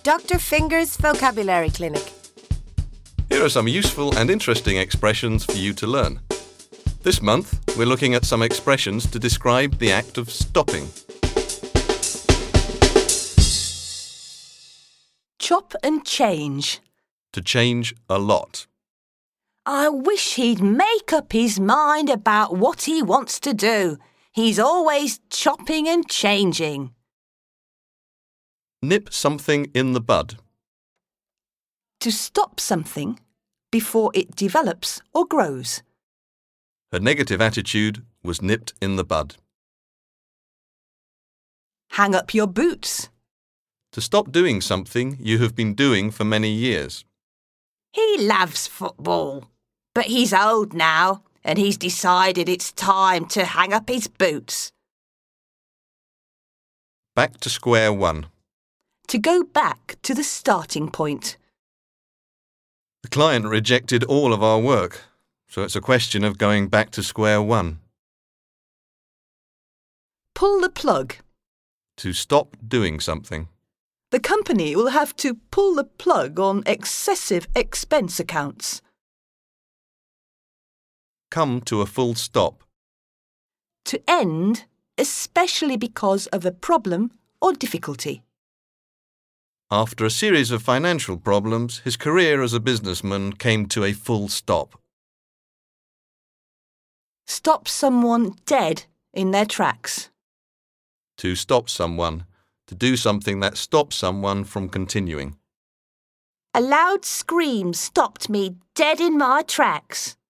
Dr. Finger's Vocabulary Clinic. Here are some useful and interesting expressions for you to learn. This month, we're looking at some expressions to describe the act of stopping. Chop and change. To change a lot. I wish he'd make up his mind about what he wants to do. He's always chopping and changing. Nip something in the bud. To stop something before it develops or grows. Her negative attitude was nipped in the bud. Hang up your boots. To stop doing something you have been doing for many years. He loves football, but he's old now and he's decided it's time to hang up his boots. Back to square one. To go back to the starting point. The client rejected all of our work, so it's a question of going back to square one. Pull the plug. To stop doing something. The company will have to pull the plug on excessive expense accounts. Come to a full stop. To end, especially because of a problem or difficulty. After a series of financial problems, his career as a businessman came to a full stop. Stop someone dead in their tracks. To stop someone. To do something that stops someone from continuing. A loud scream stopped me dead in my tracks.